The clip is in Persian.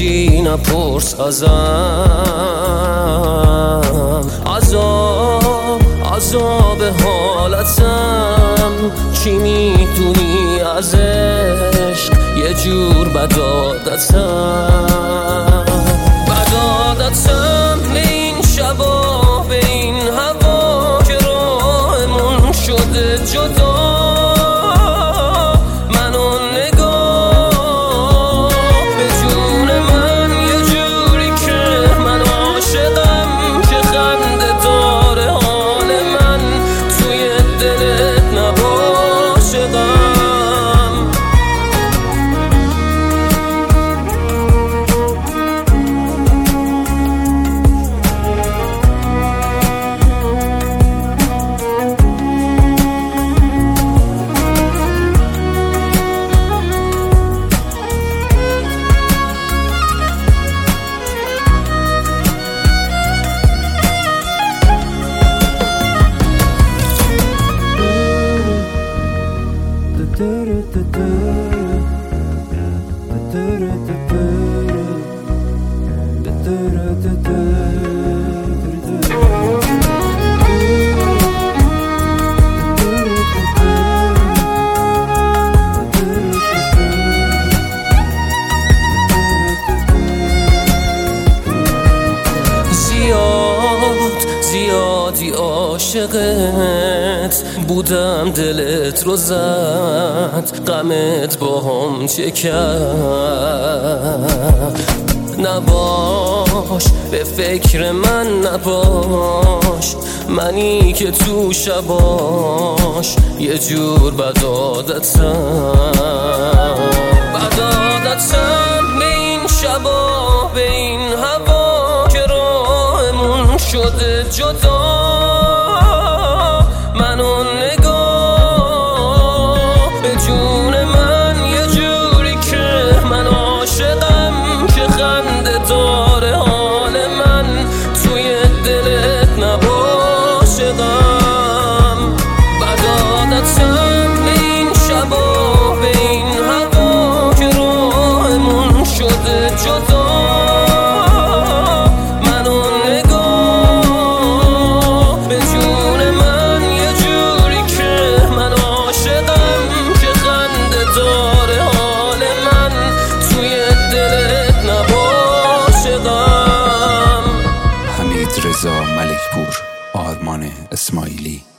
چیزی نپرس ازم. عذاب حالتم چی میدونی از عشق، یه جور بدعادتم به این شبا، به این هوا که راهمون شده جدا. زیادی عاشقت بودم، دلت رو زد غمت با هم چه کرد. نباش به فکر من، نباش منی که تو شباش یه جور بدعادتم به این شبا، به این هوا که راهمون شده جدا. منو نگاه به جون من یه جوری که من عاشقم، که خنده داره حال من توی دلت نباشه غم. بدعادتم به این شبا، به این هوا که راهمون شده جدا. رضا ملکپور، آرمان اسماعیلی.